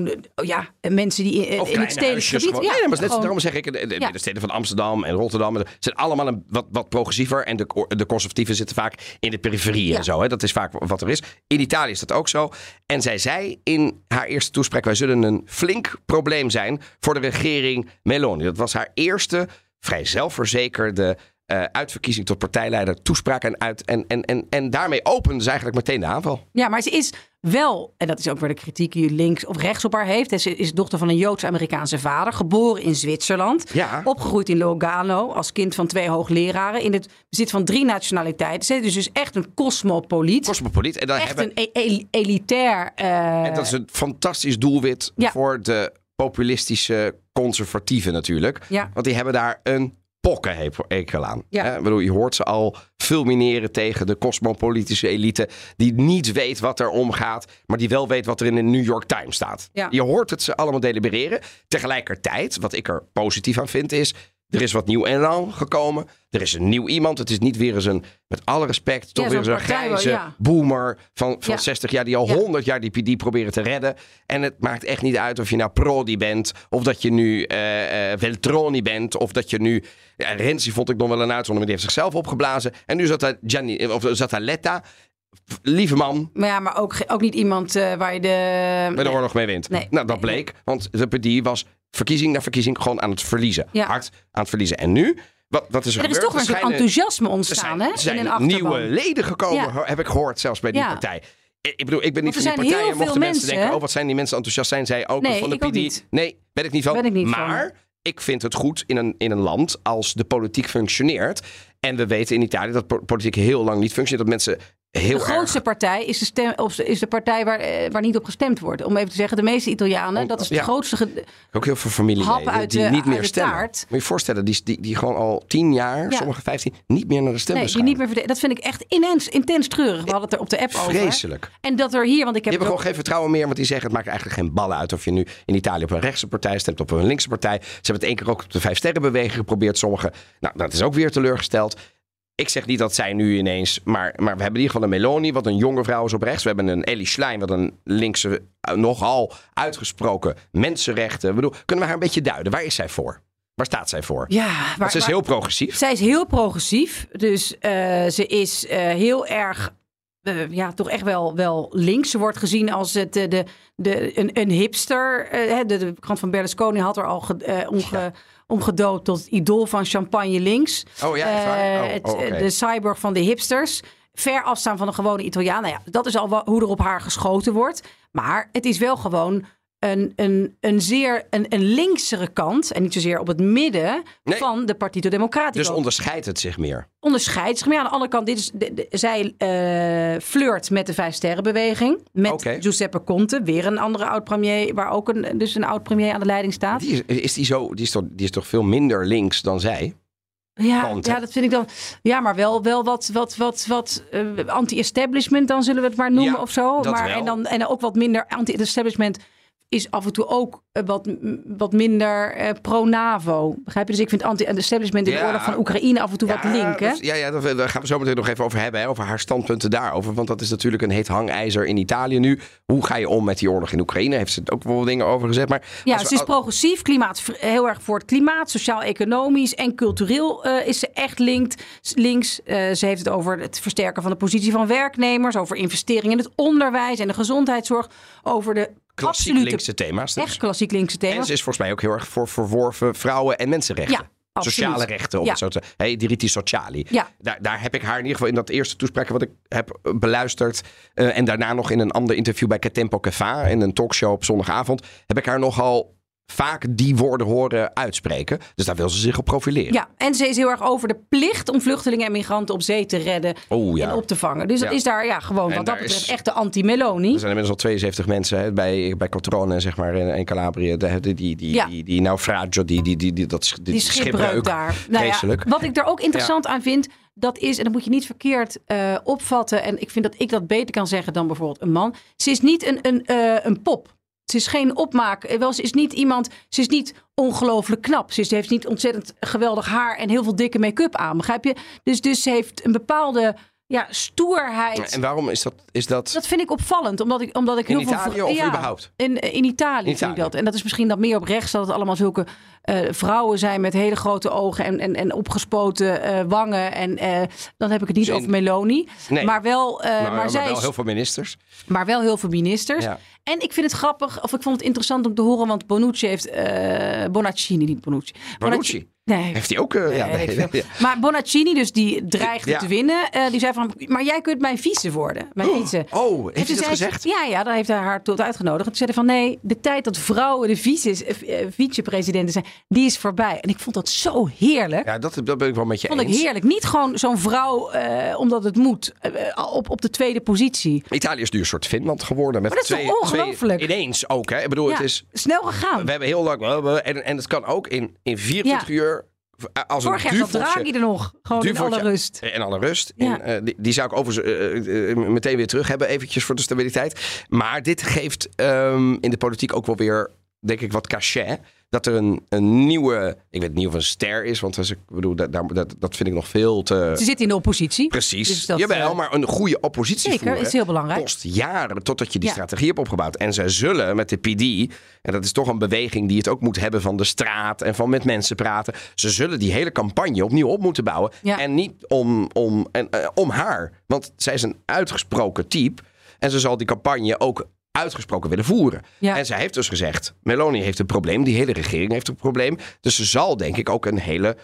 gewoon ja, mensen die in, in het stedelijk gebied... Gewoon, ja, nee, maar net, gewoon, daarom zeg ik, de, de, ja. de steden van Amsterdam en Rotterdam zijn allemaal een, wat, wat progressiever. En de, de conservatieven zitten vaak in de periferie ja. en zo. Hè. Dat is vaak wat er is. In Italië is dat ook zo. En zij zei in haar eerste toespraak, wij zullen een flink probleem zijn voor de regering Meloni. Dat was haar eerste, vrij zelfverzekerde uh, uitverkiezing tot partijleider, toespraak en uit. En, en, en, en daarmee opende ze eigenlijk meteen de aanval. Ja, maar ze is wel, en dat is ook waar de kritiek die links of rechts op haar heeft. Ze is dochter van een Joods-Amerikaanse vader, geboren in Zwitserland. Ja. Opgegroeid in Lugano als kind van twee hoogleraren. In het bezit van drie nationaliteiten. Ze is dus echt een cosmopoliet. Cosmopoliet. En dan echt hebben... een el- elitair... Uh... En dat is een fantastisch doelwit ja. voor de populistische conservatieven natuurlijk. Ja. Want die hebben daar een pokkenhekel aan. Ja. Hè? Ik bedoel, je hoort ze al fulmineren tegen de cosmopolitische elite die niet weet wat er omgaat, maar die wel weet wat er in de New York Times staat. Ja. Je hoort het ze allemaal delibereren. Tegelijkertijd, wat ik er positief aan vind, is er is wat nieuw elan gekomen. Er is een nieuw iemand. Het is niet weer eens een, met alle respect, toch ja, weer eens een grijze ja. boomer van, van ja. zestig jaar die al ja. honderd jaar die P D proberen te redden. En het maakt echt niet uit of je nou Prodi bent, of dat je nu uh, uh, Veltroni bent, of dat je nu... Ja, Renzi vond ik nog wel een uitzondering, maar die heeft zichzelf opgeblazen. En nu zat daar Gianni, of zat daar Letta. Lieve man. Maar ja, maar ook, ook niet iemand uh, waar je de... Waar de nee. oorlog mee wint. Nee. Nou, dat nee, bleek. nee. Want de P D was verkiezing na verkiezing gewoon aan het verliezen. Ja. Hard aan het verliezen. En nu... Wat, wat is er, er is gebeurd? toch weer een soort enthousiasme ontstaan, er zijn, hè? Er zijn in een nieuwe leden gekomen, ja. heb ik gehoord, zelfs bij die ja. partij. Ik bedoel, ik ben niet Want van die partij. En mochten mensen mensen, denken, oh, wat zijn die mensen enthousiast? Zijn zij ook nee, van de ik P D? ook niet. Nee, ben ik niet van. Ben ik niet maar van. ik vind het goed in een, in een land als de politiek functioneert. En we weten in Italië dat politiek heel lang niet functioneert. Dat mensen heel De grootste erg... partij is de, stem, of is de partij waar, waar niet op gestemd wordt. Om even te zeggen, de meeste Italianen, dat is de ja. grootste... Ge- ook heel veel familieleden die de, niet meer de stemmen. Taart. Moet je je voorstellen, die, die, die gewoon al tien jaar, ja. sommige vijftien, niet meer naar de stembus nee, die niet meer, dat vind ik echt intens, intens treurig. We hadden het er op de app over. Vreselijk. En dat er hier, want ik heb... Die hebben gewoon geen vertrouwen meer, want die zeggen het maakt eigenlijk geen ballen uit of je nu in Italië op een rechtse partij stemt, op een linkse partij. Ze hebben het één keer ook op de Vijf Sterrenbeweging geprobeerd, sommigen. Nou, dat is ook weer teleurgesteld. Ik zeg niet dat zij nu ineens, maar, maar we hebben in ieder geval een Meloni, wat een jonge vrouw is op rechts. We hebben een Elly Schlein, wat een linkse, nogal uitgesproken mensenrechten. Ik bedoel, kunnen we haar een beetje duiden? Waar is zij voor? Waar staat zij voor? Ja, waar, Want ze is waar, heel progressief. Zij is heel progressief, dus uh, ze is uh, heel erg... Uh, ja, toch echt wel, wel links. Ze wordt gezien als het, de, de, de, een, een hipster. Uh, de, de krant van Berlusconi had er al ge, uh, omge, ja. omgedoopt tot het idool van champagne links. Oh ja, echt waar? Oh, uh, het, oh, okay. De cyborg van de hipsters. Ver afstaan van de gewone Italiaan. Nou ja, dat is al wel hoe er op haar geschoten wordt. Maar het is wel gewoon een, een, een zeer een, een linksere kant. En niet zozeer op het midden nee. van de Partito Democratico. Dus onderscheidt het zich meer? Onderscheidt zich meer. Aan de andere kant, dit is, de, de, zij uh, flirt met de Vijf Sterrenbeweging. Met okay. Giuseppe Conte, weer een andere oud-premier, waar ook een, dus een oud-premier aan de leiding staat. Die is, is die, zo, die, is toch, die is toch veel minder links dan zij? Ja, ja, dat vind ik dan. Ja, maar wel, wel wat, wat, wat, wat uh, anti-establishment, dan zullen we het maar noemen ja, of zo. Maar, en, dan, en ook wat minder anti-establishment is af en toe ook uh, wat, wat minder uh, pro-NAVO. Begrijp je? Dus ik vind anti-establishment in ja, de oorlog van Oekraïne af en toe ja, wat link. Hè? Dat, ja, ja, daar gaan we zo meteen nog even over hebben. Hè, over haar standpunten daarover. Want dat is natuurlijk een heet hangijzer in Italië nu. Hoe ga je om met die oorlog in Oekraïne? Heeft ze ook wel wat dingen over gezegd. Maar ja, we, ze is progressief. Klimaat, heel erg voor het klimaat. Sociaal-economisch en cultureel uh, is ze echt linked, links. Uh, ze heeft het over het versterken van de positie van werknemers. Over investeringen in het onderwijs en de gezondheidszorg. Over de klassiek absolute, linkse thema's. Dus. Echt klassiek linkse thema's. En ze is volgens mij ook heel erg voor verworven vrouwen en mensenrechten. Ja. Absoluut. Sociale rechten, om ja. het zo te hey, diritti sociali. Ja. Daar, daar heb ik haar in ieder geval in dat eerste toespraak wat ik heb beluisterd. Uh, en daarna nog in een ander interview bij Catempo Café, in een talkshow op zondagavond, heb ik haar nogal vaak die woorden horen uitspreken. Dus daar wil ze zich op profileren. Ja, en ze is heel erg over de plicht om vluchtelingen en migranten op zee te redden oh, ja. en op te vangen. Dus dat ja. is daar ja, gewoon en wat dat betreft is, echt de anti-Meloni. Er zijn inmiddels al tweeënzeventig mensen hè, bij, bij Cotrone zeg maar, in, in Calabrië. Die, die, die, die, ja. die, die naufragio, die, die, die, die, dat, die, die schipbreuk daar. Nou ja, wat ik er ook interessant ja. aan vind, dat is, en dat moet je niet verkeerd uh, opvatten. En ik vind dat ik dat beter kan zeggen dan bijvoorbeeld een man. Ze is niet een, een, uh, een pop. Ze is geen opmaak. Wel, ze is niet iemand. Ze is niet ongelooflijk knap. Ze, is, ze heeft niet ontzettend geweldig haar en heel veel dikke make-up aan. Begrijp je? Dus, dus ze heeft een bepaalde ja, stoerheid. En waarom is dat? Is dat... Dat vind ik opvallend, omdat ik, omdat ik in heel Italië veel... of ja, überhaupt? In, in Italië in vind ik dat. En dat is misschien dat meer op rechts, dat het allemaal zulke uh, vrouwen zijn met hele grote ogen en, en, en opgespoten uh, wangen. En uh, dan heb ik het niet dus in... over Meloni. Nee. Maar wel, uh, nou, maar maar zij wel is, heel veel ministers. Maar wel heel veel ministers. Ja. En ik vind het grappig, of ik vond het interessant om te horen, want Bonucci heeft... Uh, Bonaccini, niet Bonucci. Bonucci? Nee. Heeft hij ook... Uh, nee, ja, nee, nee, ja. Maar Bonaccini, dus die dreigde ja. te winnen, uh, die zei van, maar jij kunt mijn vice worden. Mijn oh, vice. Oh, heeft hij dat gezegd? Ja, ja, dan heeft hij haar tot uitgenodigd. Toen zei hij van, nee, de tijd dat vrouwen de vices, uh, vicepresidenten zijn, die is voorbij. En ik vond dat zo heerlijk. Ja, dat, dat ben ik wel met je vond eens. Vond ik heerlijk. Niet gewoon zo'n vrouw, uh, omdat het moet, uh, op, op de tweede positie. Italië is nu een soort Finland geworden. Met maar dat is twee, toch ongelooflijk? Twee, ineens ook, hè? Ik bedoel, ja, het is... snel gegaan. We hebben heel lang... En, en het kan ook in, in vierentwintig ja. uur... Als Vorig jaar zat Draghi er nog. Gewoon in alle rust. En alle rust. Ja. En, uh, die, die zou ik overigens uh, uh, meteen weer terug hebben. Eventjes voor de stabiliteit. Maar dit geeft um, in de politiek ook wel weer, denk ik, wat cachet. Dat er een, een nieuwe... Ik weet niet of een ster is. Want als ik bedoel, dat, dat, dat vind ik nog veel te... Ze zit in de oppositie. Precies. Dus dat, Jawel, uh, maar een goede oppositie zeker, voeren... is heel belangrijk. Kost jaren totdat je die ja. strategie hebt opgebouwd. En zij zullen met de P D... En dat is toch een beweging die het ook moet hebben van de straat... en van met mensen praten. Ze zullen die hele campagne opnieuw op moeten bouwen. Ja. En niet om, om, en, uh, om haar. Want zij is een uitgesproken type. En ze zal die campagne ook... uitgesproken willen voeren. Ja. En zij heeft dus gezegd... Meloni heeft een probleem, die hele regering heeft een probleem. Dus ze zal denk ik ook een hele...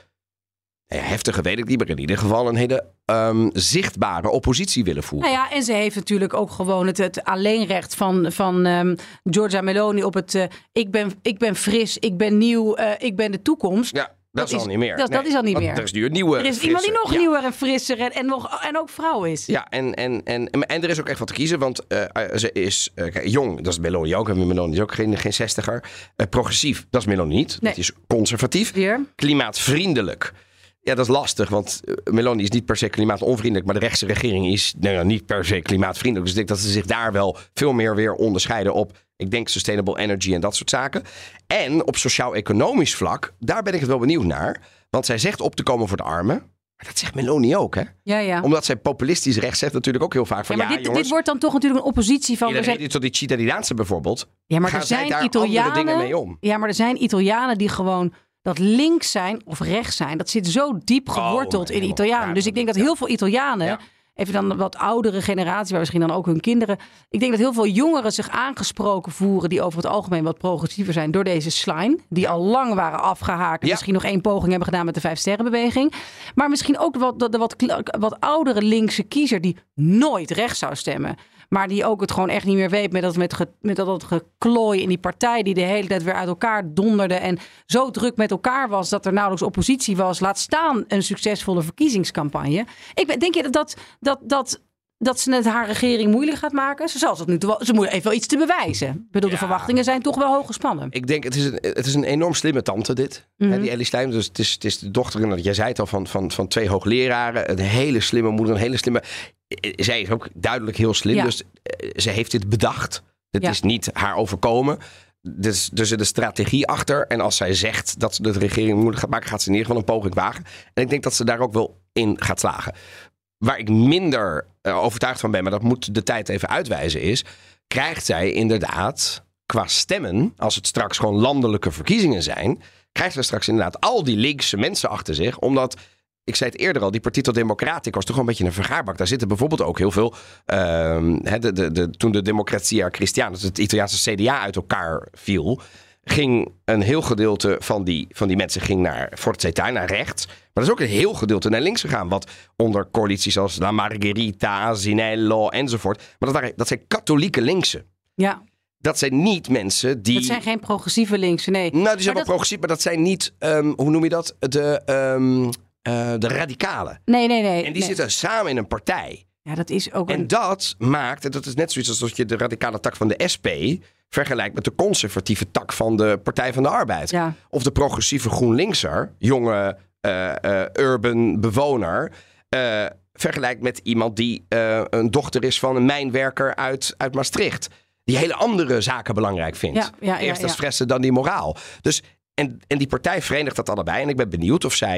Ja, heftige weet ik niet, maar in ieder geval een hele um, zichtbare oppositie willen voeren. Nou ja, en ze heeft natuurlijk ook gewoon het, het alleenrecht van, van um, Giorgia Meloni op het... Uh, ik, ben, ik ben fris, ik ben nieuw, uh, ik ben de toekomst. Ja. Dat, dat is al niet meer. Dat, nee, dat is al niet meer. Er is nu een nieuwe. Er is frisse, iemand die nog ja. nieuwer en frisser en, en, nog, en ook vrouw is. Ja, en, en, en, en er is ook echt wat te kiezen. Want uh, ze is uh, kijk, jong, dat is Meloni ook. En Meloni is ook geen, geen zestiger. Uh, progressief, dat is Meloni niet. Nee. Dat is conservatief. Weer. Klimaatvriendelijk. Ja, dat is lastig, want Meloni is niet per se klimaatonvriendelijk, maar de rechtse regering is nou, niet per se klimaatvriendelijk. Dus ik denk dat ze zich daar wel veel meer weer onderscheiden op, ik denk, sustainable energy en dat soort zaken. En op sociaal-economisch vlak, daar ben ik het wel benieuwd naar. Want zij zegt op te komen voor de armen. Maar dat zegt Meloni ook, hè? Ja, ja. Omdat zij populistisch rechts zegt natuurlijk ook heel vaak van... Ja, maar ja, dit, jongens, dit wordt dan toch natuurlijk een oppositie van... In de reden tot die Cittadinanza bijvoorbeeld. Ja, maar gaan er zijn zij daar Italianen, andere dingen mee om. Ja, maar er zijn Italianen die gewoon... dat links zijn of rechts zijn, dat zit zo diep geworteld oh, in de Italianen. Ja, dus ik denk dat heel veel Italianen... Ja. Even dan wat oudere generatie, maar misschien dan ook hun kinderen. Ik denk dat heel veel jongeren zich aangesproken voeren... die over het algemeen wat progressiever zijn door deze slime. Die al lang waren afgehaakt. Ja. Misschien nog één poging hebben gedaan met de Vijfsterrenbeweging. Maar misschien ook wat, de, de wat, wat oudere linkse kiezer... die nooit rechts zou stemmen. Maar die ook het gewoon echt niet meer weet met dat, met, ge, met dat geklooi in die partij... die de hele tijd weer uit elkaar donderde... en zo druk met elkaar was dat er nauwelijks oppositie was. Laat staan een succesvolle verkiezingscampagne. Ik denk je dat, dat, dat, dat, dat ze het haar regering moeilijk gaat maken? Ze zal het nu ze moet even wel iets te bewijzen. Ik bedoel, ja. De verwachtingen zijn toch wel hoog gespannen. Ik denk, het is een, het is een enorm slimme tante dit. Mm-hmm. Hè, die Ellie Schleim. Dus het is, het is de dochter, en jij zei het al, van, van, van twee hoogleraren. Een hele slimme moeder, een hele slimme... Zij is ook duidelijk heel slim, ja. Dus uh, ze heeft dit bedacht. Het ja. is niet haar overkomen. Dus er zit een strategie achter. En als zij zegt dat ze de regering moeilijk gaat maken... gaat ze in ieder geval een poging wagen. En ik denk dat ze daar ook wel in gaat slagen. Waar ik minder uh, overtuigd van ben... maar dat moet de tijd even uitwijzen is... krijgt zij inderdaad qua stemmen... als het straks gewoon landelijke verkiezingen zijn... krijgt zij straks inderdaad al die linkse mensen achter zich... omdat... Ik zei het eerder al, die Partito Democratico was toch wel een beetje een vergaarbak. Daar zitten bijvoorbeeld ook heel veel... Uh, de, de, de, toen de Democrazia Cristiana, dus het Italiaanse C D A uit elkaar viel... ging een heel gedeelte van die, van die mensen ging naar Forza Italia, naar rechts. Maar er is ook een heel gedeelte naar links gegaan. Wat onder coalities als La Margherita, Asinello enzovoort. Maar dat, waren, dat zijn katholieke linksen. Ja. Dat zijn niet mensen die... Dat zijn geen progressieve linksen, nee. Nou, die zijn maar wel dat... progressief, maar dat zijn niet... Um, hoe noem je dat? De... Um, Uh, de radicalen. Nee, nee, nee. En die nee. zitten samen in een partij. Ja, dat is ook een... En dat maakt, en dat is net zoiets als je de radicale tak van de S P vergelijkt met de conservatieve tak van de Partij van de Arbeid. Ja. Of de progressieve GroenLinkser, jonge uh, uh, urban bewoner, uh, vergelijkt met iemand die uh, een dochter is van een mijnwerker uit, uit Maastricht. Die hele andere zaken belangrijk vindt. Ja, ja, ja, Eerst ja. dat stressen, dan die moraal. Dus, en, en die partij verenigt dat allebei. En ik ben benieuwd of zij...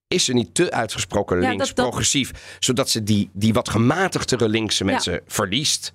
is ze niet te uitgesproken Ja, links, dat- dat- progressief, zodat ze die, die wat gematigdere linkse mensen Ja. verliest?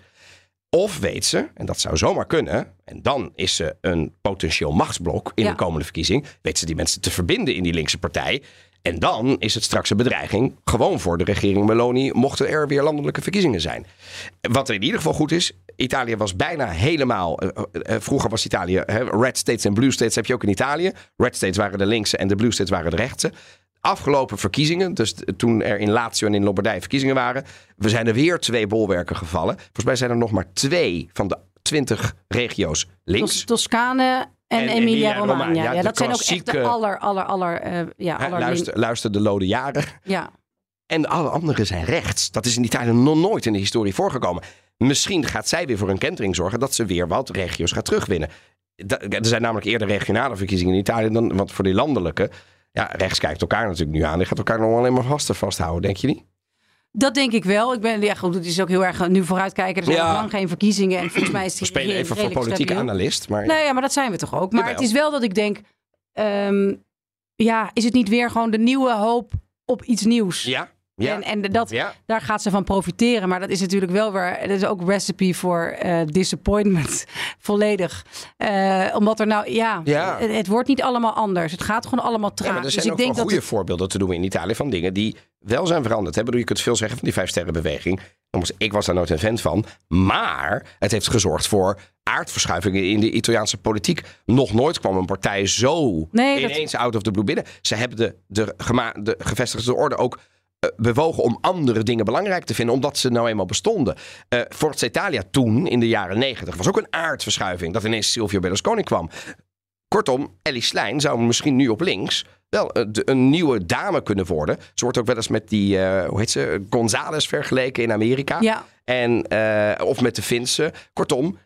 Of weet ze, en dat zou zomaar kunnen, en dan is ze een potentieel machtsblok in Ja. de komende verkiezing, weet ze die mensen te verbinden in die linkse partij. En dan is het straks een bedreiging gewoon voor de regering Meloni, mochten er weer landelijke verkiezingen zijn. Wat er in ieder geval goed is, Italië was bijna helemaal, uh, uh, vroeger was Italië, uh, red states en blue states heb je ook in Italië. Red states waren de linkse en de blue states waren de rechtse. Afgelopen verkiezingen, dus t- toen er in Lazio en in Lombardije verkiezingen waren, we zijn er weer twee bolwerken gevallen. Volgens mij zijn er nog maar twee van de twintig regio's links. Tos- Toscane en, En Emilia-Romagna. Emilia-Romagna, Ja, ja, dat de zijn ook echt de klassieke- aller, aller, aller, eh, ja, Hè, aller luister, luister de lode jaren. Ja. En alle anderen zijn rechts. Dat is in Italië nog nooit in de historie voorgekomen. Misschien gaat zij weer voor een kentering zorgen dat ze weer wat regio's gaat terugwinnen. Da- Er zijn namelijk eerder regionale verkiezingen in Italië dan want voor die landelijke. Ja, rechts kijkt elkaar natuurlijk nu aan. Die gaat elkaar nog alleen maar vaster vasthouden, denk je niet? Dat denk ik wel. Ik ben, ja, goed, het is ook heel erg nu vooruitkijken. Er zijn Ja. nog lang geen verkiezingen. En volgens mij is We die spelen regering even voor redelijk politieke stabiel. analist. Maar Nee, ja, maar dat zijn we toch ook. Maar Jawel. het is wel dat ik denk... ehm, ja, is het niet weer gewoon de nieuwe hoop op iets nieuws? ja, ja, En, en dat, ja. daar gaat ze van profiteren. Maar dat is natuurlijk wel weer... Dat is ook recipe voor eh, disappointment. Volledig. Eh, omdat er nou... Ja, Ja. Het, het wordt niet allemaal anders. Het gaat gewoon allemaal Ja, traag. maar er dus zijn ik ook denk wel dat goede het- voorbeelden te doen in Italië van dingen die wel zijn veranderd. Hè? Ik bedoel, je kunt veel zeggen van die vijfsterrenbeweging. Nogmaals, ik was daar nooit een fan van. Maar het heeft gezorgd voor aardverschuivingen in de Italiaanse politiek. Nog nooit kwam een partij zo Nee, dat- ineens out of the blue binnen. Ze hebben de, de, gema- de gevestigde orde ook eh, bewogen om andere dingen belangrijk te vinden, omdat ze nou eenmaal bestonden. Eh Forza Italia toen, in de jaren negentig, was ook een aardverschuiving. Dat ineens Silvio Berlusconi kwam. Kortom, Elly Schlein zou misschien nu op links wel eh, de- een nieuwe dame kunnen worden. Ze wordt ook wel eens met die, eh, hoe heet ze, González vergeleken in Amerika. Ja. En, eh, of met de Finse. Kortom,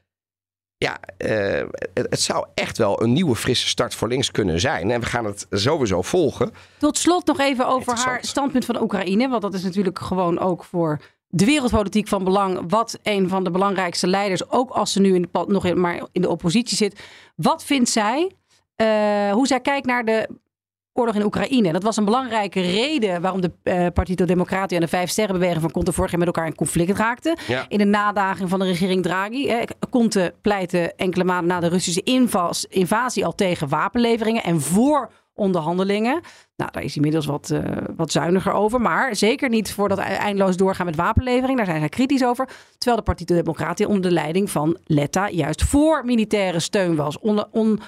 ja, eh, het, het zou echt wel een nieuwe frisse start voor links kunnen zijn. En we gaan het sowieso volgen. Tot slot nog even over Interessant. haar standpunt van Oekraïne. Want dat is natuurlijk gewoon ook voor de wereldpolitiek van belang. Wat een van de belangrijkste leiders, ook als ze nu in de, pa- nog in, maar in de oppositie zit. Wat vindt zij? eh, hoe zij kijkt naar de oorlog in Oekraïne. Dat was een belangrijke reden waarom de eh Partito Democratico en de Vijf Sterrenbeweging van Conte vorig jaar met elkaar in conflict raakten. Ja. In de nadaging van de regering Draghi. Hè. Conte pleitte enkele maanden na de Russische invas, invasie al tegen wapenleveringen en voor onderhandelingen. Nou, daar is inmiddels wat, uh, wat zuiniger over. Maar zeker niet voor dat eindeloos doorgaan met wapenlevering. Daar zijn zij kritisch over. Terwijl de Partito Democratico onder de leiding van Letta juist voor militaire steun was. On, on,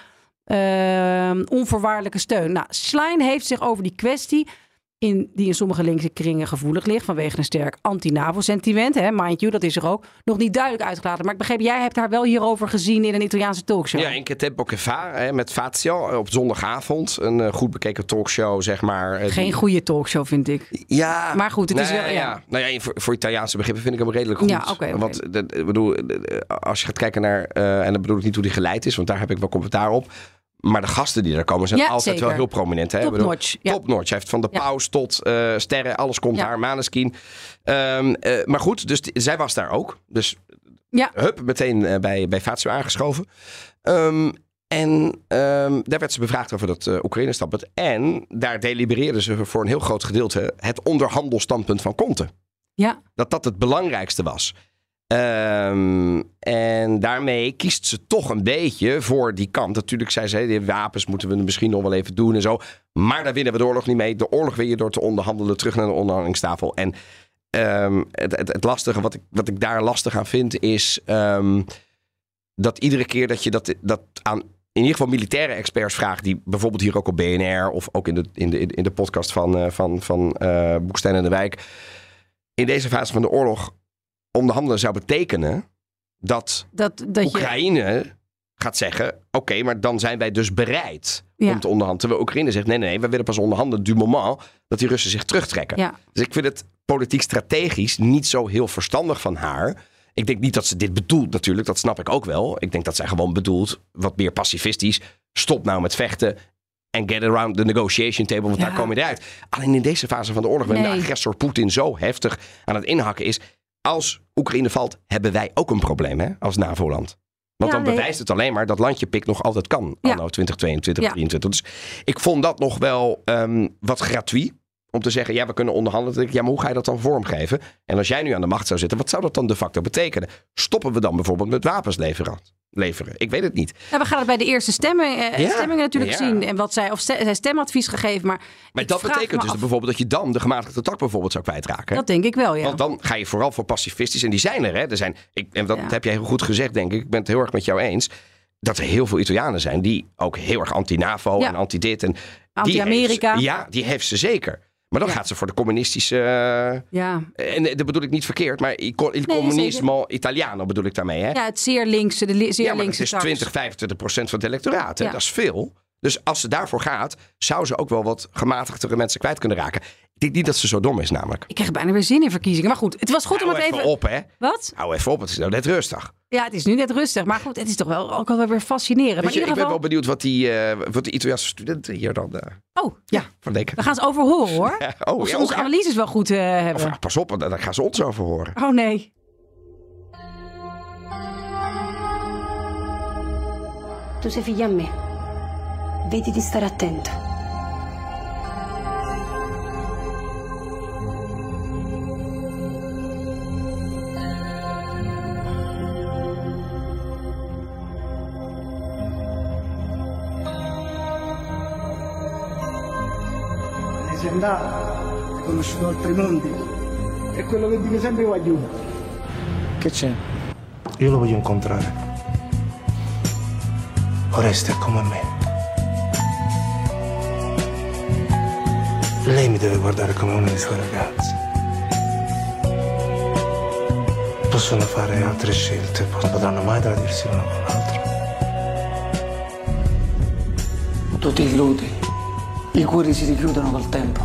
uh, onvoorwaardelijke steun. Nou, Schlein heeft zich over die kwestie, in, die in sommige linkse kringen gevoelig ligt vanwege een sterk anti-NAVO-sentiment, hè, mind you, dat is er ook, nog niet duidelijk uitgelaten. Maar ik begreep, jij hebt haar wel hierover gezien in een Italiaanse talkshow. Ja, in Che Tempo Che Fa, hè, met Fazio op zondagavond. Een uh, goed bekeken talkshow, zeg maar. Geen die... goede talkshow, vind ik. Ja. Maar goed, het is nou, wel... Ja. Ja. Nou ja, voor, voor Italiaanse begrippen vind ik hem redelijk goed. Ja, oké, oké. Want de, ik bedoel, als je gaat kijken naar, uh, en dan bedoel ik niet hoe die geleid is, want daar heb ik wel commentaar op. Maar de gasten die er komen zijn Ja, altijd zeker. wel heel prominent. Hè? Top Ik bedoel, notch, ja. Top notch. Hij heeft van de Ja. paus tot uh, sterren, alles komt Ja. daar. Maneskin. Um, uh, maar goed, dus die, zij was daar ook. Dus Ja. hup, meteen uh, bij, bij Fazio aangeschoven. Um, en um, daar werd ze bevraagd over dat uh, Oekraïne-standpunt. En daar delibereerden ze voor een heel groot gedeelte het onderhandelstandpunt van Conte. Ja. Dat dat het belangrijkste was. Um, en daarmee kiest ze toch een beetje voor die kant. Natuurlijk zei ze, die wapens moeten we misschien nog wel even doen en zo. Maar daar winnen we de oorlog niet mee. De oorlog win je door te onderhandelen, terug naar de onderhandelingstafel. En um, het, het, het lastige, wat ik, wat ik daar lastig aan vind, is um, dat iedere keer dat je dat, dat aan in ieder geval militaire experts vraagt, die bijvoorbeeld hier ook op B N R of ook in de, in de, in de podcast van, uh, van, van uh, Boekstein en de Wijk, in deze fase van de oorlog onderhandelen zou betekenen dat, Dat, dat Oekraïne je... gaat zeggen, oké, okay, maar dan zijn wij dus bereid Ja. om te onderhandelen. Terwijl Oekraïne zegt, nee, nee, nee, wij willen pas onderhandelen du moment dat die Russen zich terugtrekken. Ja. Dus ik vind het politiek strategisch niet zo heel verstandig van haar. Ik denk niet dat ze dit bedoelt natuurlijk, dat snap ik ook wel. Ik denk dat zij gewoon bedoelt, wat meer pacifistisch, stop nou met vechten en get around the negotiation table, want Ja. daar kom je eruit. Alleen in deze fase van de oorlog, waarin Nee. de agressor Poetin zo heftig aan het inhakken is, als Oekraïne valt, hebben wij ook een probleem, hè, als NAVO-land. Want Ja, dan nee. bewijst het alleen maar dat landje pik nog altijd kan. Ja. Anno twintig tweeëntwintig, Ja. drieëntwintig. Dus ik vond dat nog wel um, wat gratuit. om te zeggen, ja, we kunnen onderhandelen. Ja, maar hoe ga je dat dan vormgeven? En als jij nu aan de macht zou zitten, wat zou dat dan de facto betekenen? Stoppen we dan bijvoorbeeld met wapens leveren? leveren? Ik weet het niet. Nou, we gaan het bij de eerste stemming, eh, ja, stemmingen natuurlijk ja. zien. En wat zij, of zij stemadvies gegeven. Maar, maar dat betekent dus dat bijvoorbeeld dat je dan de gematigde tak bijvoorbeeld zou kwijtraken. Dat denk ik wel, ja. Want dan ga je vooral voor pacifistisch. En die zijn er, hè. Er zijn, ik, en dat ja. heb jij heel goed gezegd, denk ik. Ik ben het heel erg met jou eens. Dat er heel veel Italianen zijn die ook heel erg anti-NAVO ja. en anti-dit. En anti-Amerika. Die ja, die heeft ze zeker. Maar dan ja. gaat ze voor de communistische... Uh, ja. En dat bedoel ik niet verkeerd, maar il nee, communismo italiano bedoel ik daarmee. Hè? Ja, het zeer linkse, de li zeer ja, maar linkse het is twintig, vijfentwintig procent van het electoraat. Hè? Ja. Dat is veel. Dus als ze daarvoor gaat, zou ze ook wel wat gematigdere mensen kwijt kunnen raken. Ik denk niet dat ze zo dom is namelijk. Ik krijg bijna weer zin in verkiezingen. Maar goed, het was goed Hou om het even... even... op, hè. Wat? Hou even op, het is nou net rustig. Ja, het is nu net rustig. Maar goed, het is toch wel ook wel weer fascinerend. Maar je, in ieder ik ben geval... wel benieuwd wat die, uh, wat die Italiaanse studenten hier dan... Uh, oh, ja. Van denken. We gaan ze over horen, hoor. Ja, oh, of ze ja, onze ja. analyses wel goed uh, hebben. Of, pas op, daar gaan ze ons over horen. Oh, nee. Tu sei figlia a me. Vedi di stare attenta. Sei andata, hai conosciuto altri mondi. È quello che dico sempre voglio. Che c'è? Io lo voglio incontrare. Oreste è come me. Lei mi deve guardare come una delle sue ragazze. Possono fare altre scelte, non potranno mai tradirsi l'uno con l'altro. Tu ti illudi. I cuori si richiudono col tempo.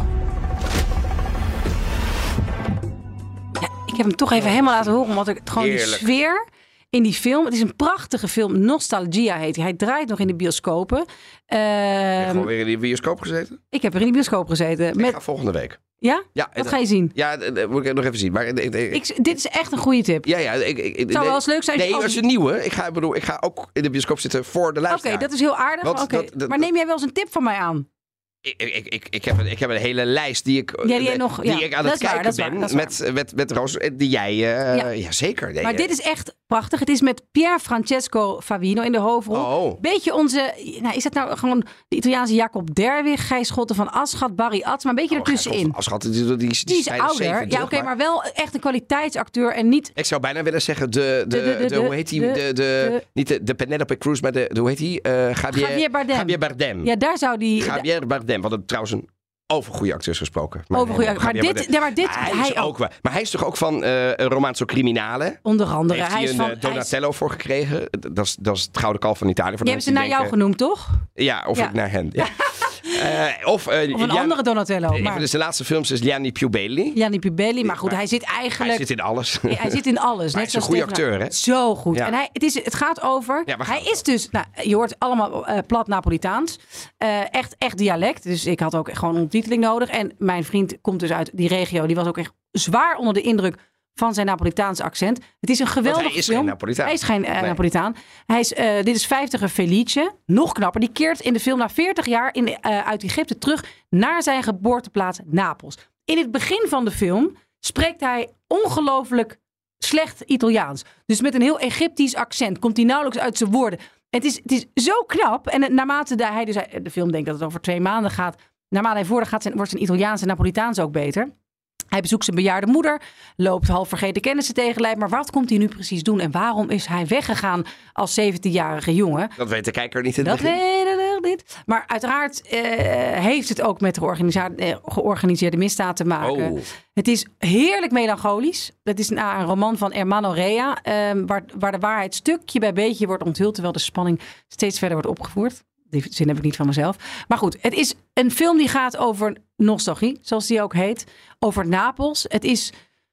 Ja, ik heb hem toch even helemaal laten horen, omdat ik gewoon die sfeer in die film. Het is een prachtige film. Nostalgia heet hij. Hij draait nog in de bioscopen. Uh, heb je gewoon weer in die bioscoop gezeten? Ik heb er in de bioscoop gezeten. Ik met... ga volgende week. Ja? Ja. Wat ga je zien? Ja, dat moet ik nog even zien. Maar, ik, ik, dit is echt een goede tip. Ja, ja. Ik, ik, het zou wel eens leuk zijn. Nee, als... dat is een nieuwe. Ik ga, bedoel, ik ga ook in de bioscoop zitten voor de luisteraar. Oké, okay, dat is heel aardig. Want, okay. dat, dat, maar neem jij wel eens een tip van mij aan? Ik, ik, ik, ik, heb een, ik heb een hele lijst die ik, ja, die, nog, die ja, ik aan het kijken waar, ben waar, met, met, met Roos. Die jij, uh, ja. ja zeker. Nee, maar uh, dit is echt prachtig. Het is met Pier Francesco Favino in de hoofdrol. Oh. Beetje onze, nou, is dat nou gewoon de Italiaanse Jacob Derwig, Gijs Schotten van Aschat, Barry Atsma, een beetje oh, ertussenin. Aschat, die, die, die, die is ouder. Ja, oké, okay, maar... maar wel echt een kwaliteitsacteur en niet... Ik zou bijna willen zeggen de, de, de, de, de, de hoe heet die? De, de, de, de, niet de, de Penelope Cruz, maar de, de hoe heet die? Uh, Javier, Javier Bardem. Javier Bardem. Ja, daar zou die... Javier Bardem, wat een, trouwens een over goede acteurs gesproken. Maar, over goede acteurs. Maar, maar, dit, maar dit... Maar hij, hij, ook. Ook, maar hij is toch ook van uh, een Romanzo Criminale? Onder andere. Heeft hij, hij is een van, Donatello is... voor gekregen. Dat is, dat is het gouden kalf van Italië. Die hebben ze naar denken, jou genoemd, toch? Ja, of ja. ik naar hen. Ja. Uh, of, uh, of een Jan, andere Donatello. Maar... Even de zijn laatste films is Gianni Pubelli. Gianni Pubelli, maar goed, maar hij zit eigenlijk... Hij zit in alles. Hij zit in alles. Net hij is een goede acteur, hè? Zo goed. Ja. En hij, het, is, het gaat over... Ja, hij is dus... Nou, je hoort allemaal uh, plat Napolitaans. Uh, echt, echt dialect. Dus ik had ook gewoon ondertiteling nodig. En mijn vriend komt dus uit die regio. Die was ook echt zwaar onder de indruk van zijn Napolitaanse accent. Het is een geweldig film. Hij is geen Napolitaan. Hij is geen uh, nee. Napolitaan. Hij is, uh, dit is vijftiger Felice. Nog knapper. Die keert in de film na veertig jaar in de, uh, uit Egypte terug naar zijn geboorteplaats Napels. In het begin van de film spreekt hij ongelooflijk slecht Italiaans. Dus met een heel Egyptisch accent. Komt hij nauwelijks uit zijn woorden. Het is, het is zo knap. En naarmate de, hij dus, de film denkt dat het over twee maanden gaat. Naarmate hij voordat gaat, zijn, wordt zijn Italiaans en Napolitaans ook beter. Hij bezoekt zijn bejaarde moeder, loopt half vergeten kennissen tegen lijf. Maar wat komt hij nu precies doen? En waarom is hij weggegaan als zeventienjarige jongen? Dat weet de kijker niet in het begin. Dat weet ik niet. Maar uiteraard uh, heeft het ook met de georganiseerde, uh, georganiseerde misdaad te maken. Oh. Het is heerlijk melancholisch. Het is een, een roman van Ermanno Rea. Um, waar, waar de waarheid stukje bij beetje wordt onthuld. Terwijl de spanning steeds verder wordt opgevoerd. Die zin heb ik niet van mezelf. Maar goed, het is een film die gaat over nostalgie, zoals die ook heet. Over Napels. Het is...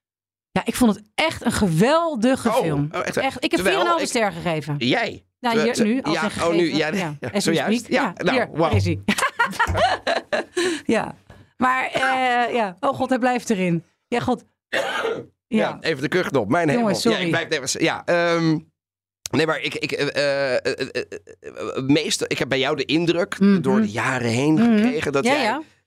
Ja, ik vond het echt een geweldige oh, film. Oh, echt, echt, ik heb vier komma vijf ster gegeven. Jij? Nou, hier, nu. Als ja, oh, nu. Ja, ja. ja, zojuist. Ja, ja, nou, hier, wow. is hij. Ja. Maar, uh, ja. Oh god, hij blijft erin. Ja, god. Ja, ja even de kuchknop. Mijn hemel. Ja, ik blijf even... Ja, um, Nee, maar ik, ik, uh, uh, uh, uh, meestal, ik heb bij jou de indruk mm-hmm. door de jaren heen mm-hmm. gekregen dat ja, jij ja.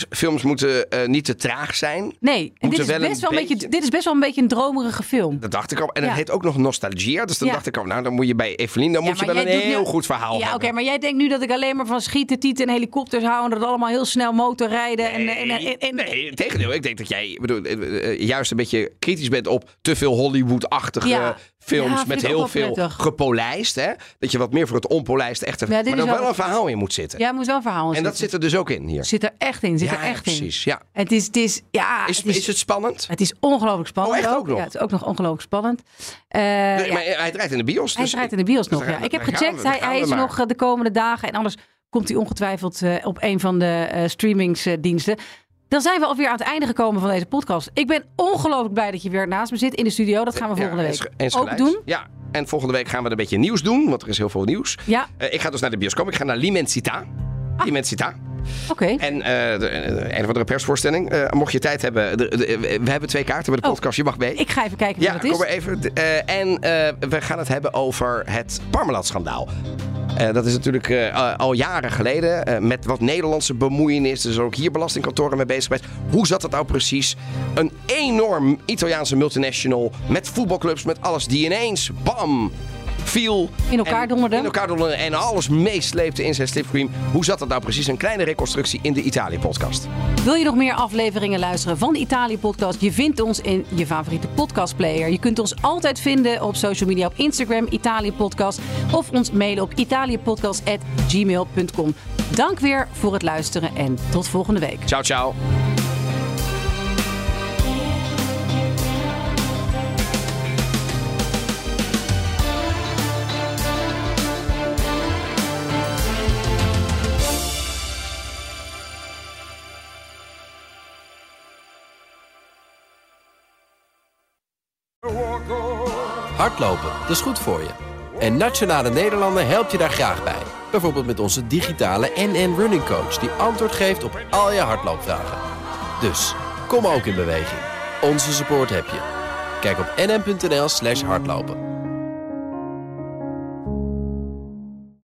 films moeten uh, niet te traag zijn. Nee, en dit is, wel best een wel een beetje, dit is best wel een beetje een dromerige film. Dat dacht ik al. En ja. het heet ook nog Nostalgia. Dus dan ja. dacht ik al, nou dan moet je bij Evelien, dan ja, moet je wel een heel nu... goed verhaal ja, hebben. Ja, oké, okay, maar jij denkt nu dat ik alleen maar van schieten, tieten en helikopters hou en dat allemaal heel snel motorrijden. Nee, en, en, en, en, nee, tegendeel. Ik denk dat jij bedoel, juist een beetje kritisch bent op te veel Hollywood-achtige ja. films ja, met heel veel prettig. gepolijst. Hè? Dat je wat meer voor het onpolijste echte... Ja, maar er wel wel een verhaal in moet zitten. Ja, er moet wel een verhaal in En zitten. dat zit er dus ook in hier. Zit er echt in. Zit ja, er echt ja, precies. in. Ja. Het is, het is, ja, is, het is, is het spannend? Het is ongelooflijk spannend. Oh, echt ook. ook nog? Ja, het is ook nog ongelooflijk spannend. Uh, nee, ja. Maar hij draait in de bios. Hij dus draait in de bios dus nog, gaan, ja. Ik heb gaan gecheckt. we, hij hij is maar. nog de komende dagen. En anders komt hij ongetwijfeld uh, op een van de uh, streamingsdiensten. Dan zijn we alweer aan het einde gekomen van deze podcast. Ik ben ongelooflijk blij dat je weer naast me zit in de studio. Dat gaan we volgende ja, week eens, eens ook gelijk. doen. Ja, en volgende week gaan we een beetje nieuws doen. Want er is heel veel nieuws. Ja. Uh, ik ga dus naar de bioscoop. Ik ga naar L'Immensità. Ah. L'Immensità. Oké. Okay. En uh, de, de, een of andere persvoorstelling. Uh, mocht je tijd hebben. De, de, de, we hebben twee kaarten bij de podcast. Oh, je mag mee. Ik ga even kijken ja, wat het is. Kom maar even. Uh, en uh, we gaan het hebben over het Parmalat-schandaal. Uh, dat is natuurlijk uh, uh, al jaren geleden. Uh, met wat Nederlandse bemoeienis. Er zijn ook hier belastingkantoren mee bezig geweest. Hoe zat het nou precies? Een enorm Italiaanse multinational. Met voetbalclubs, met alles. Die ineens, bam, viel. In elkaar donderde. In elkaar donderde en alles meesleepte in zijn slipstream. Hoe zat dat nou precies? Een kleine reconstructie in de Italië-podcast. Wil je nog meer afleveringen luisteren van de Italië-podcast? Je vindt ons in je favoriete podcastplayer. Je kunt ons altijd vinden op social media, op Instagram, Italië-podcast. Of ons mailen op italiëpodcast at gmail dot com. Dank weer voor het luisteren en tot volgende week. Ciao, ciao. Hardlopen, dat is goed voor je. En Nationale Nederlanden helpt je daar graag bij. Bijvoorbeeld met onze digitale N N Running Coach... die antwoord geeft op al je hardloopvragen. Dus, kom ook in beweging. Onze support heb je. Kijk op nn.nl slash hardlopen.